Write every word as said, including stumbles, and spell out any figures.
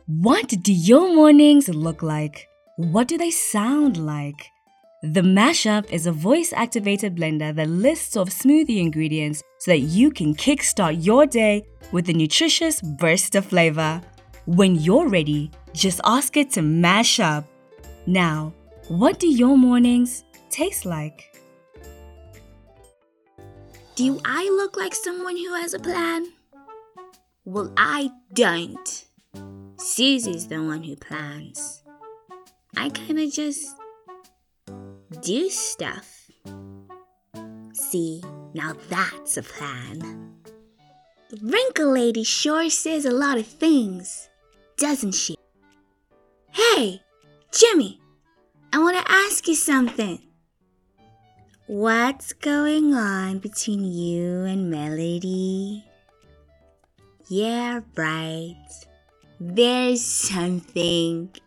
What do your mornings look like? What do they sound like? The Mashup is a voice-activated blender that lists off smoothie ingredients so that you can kickstart your day with a nutritious burst of flavor. When you're ready, just ask it to mash up. Now, what do your mornings taste like? Do I look like someone who has a plan? Well, I don't. Susie's the one who plans. I kinda just do stuff. See, now that's a plan. The Wrinkle Lady sure says a lot of things, doesn't she? Hey, Jimmy, I want to ask you something. What's going on between you and Melody? Yeah, right. There's something.